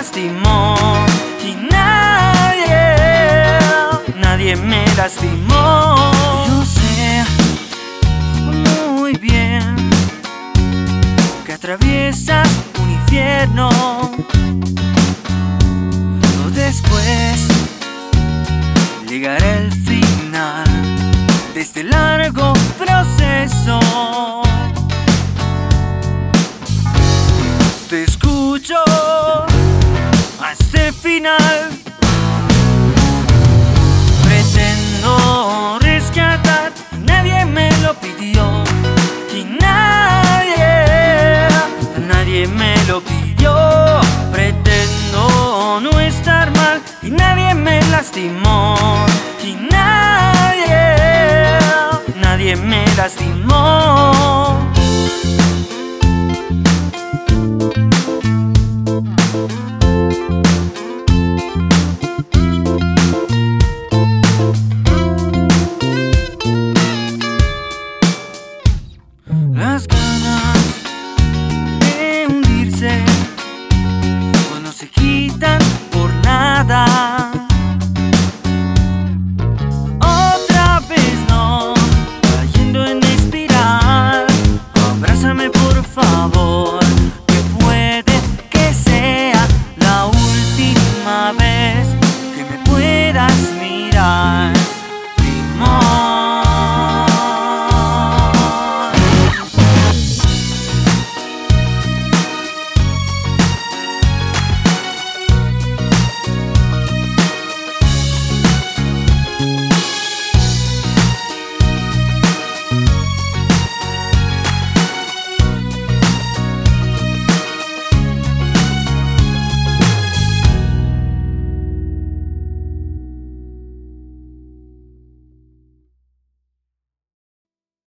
lastimó y nadie me lastimó. Yo sé muy bien que atraviesas un infierno. Después llegará el final de este largo proceso. Te escucho hasta el final. Pretendo rescatar, nadie me lo pidió. Y nadie me lo pidió. Pretendo no estar mal y nadie me lastimó. Y nadie me lastimó.